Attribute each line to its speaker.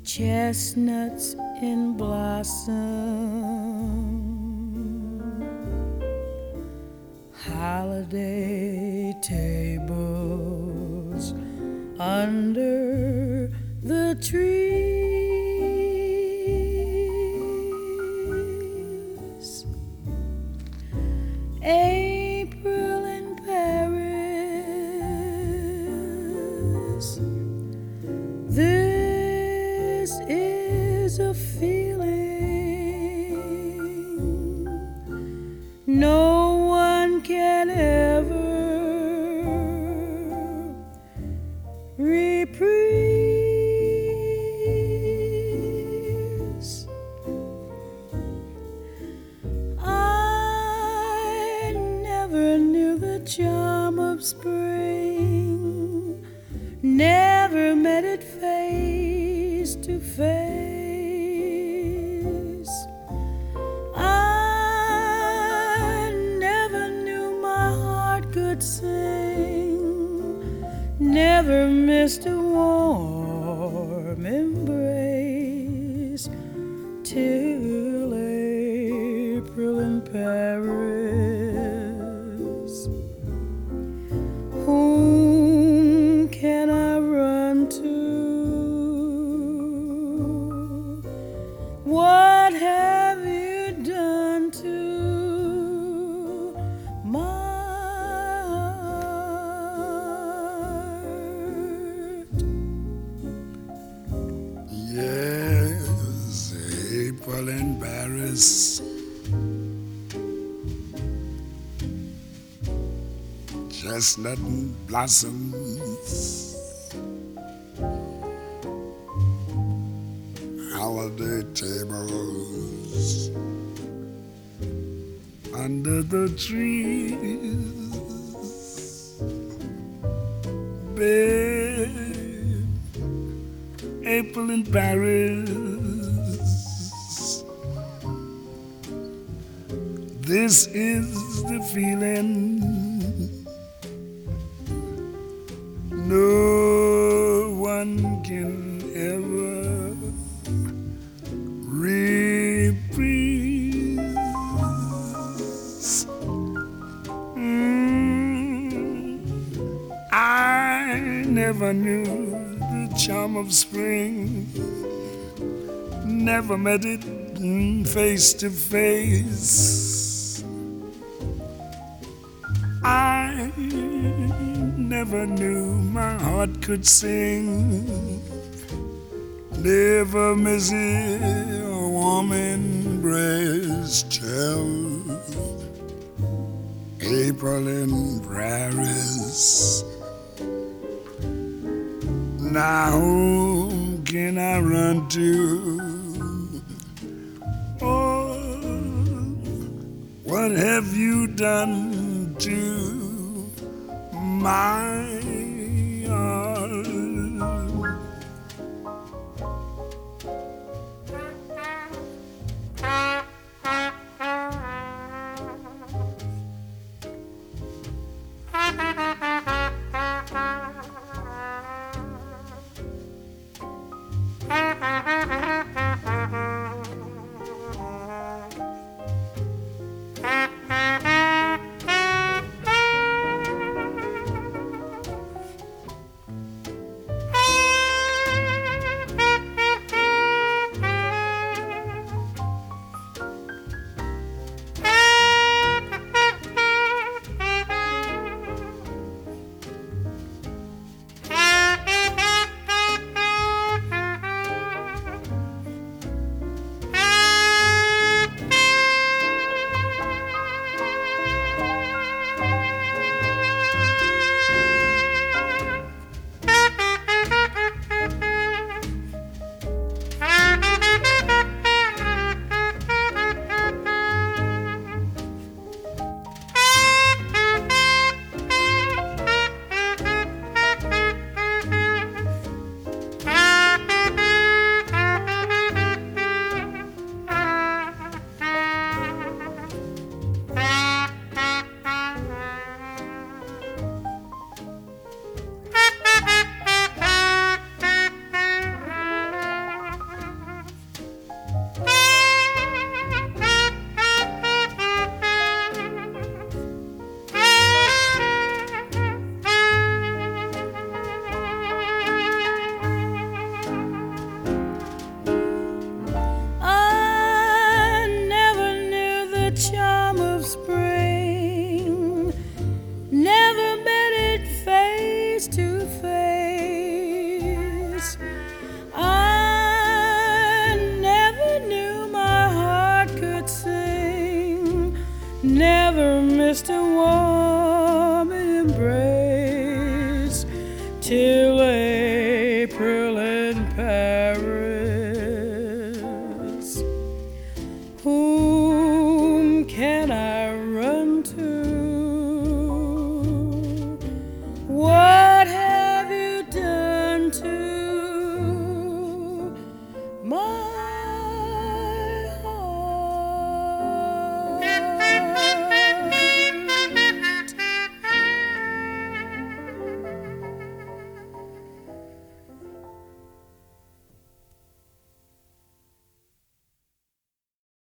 Speaker 1: chestnuts in blossom, holiday tables under the trees. April in Paris. This is a feeling no one can ever reprise. I never knew the charm of spring, never met it face to face. I never knew my heart could sing, never missed a warm embrace till April in Paris. Whom can I run to? What have you done to my heart?
Speaker 2: Yes, April in Paris. Chestnut blossoms, holiday tables under the trees. Babe, April in Paris. This is the feeling no one can ever reprise. I never knew the charm of spring, never met it face to face. I never knew my heart could sing, never miss a warm embrace till April in Paris. Now whom can I run to? Oh, what have you done to my heart?
Speaker 1: friend?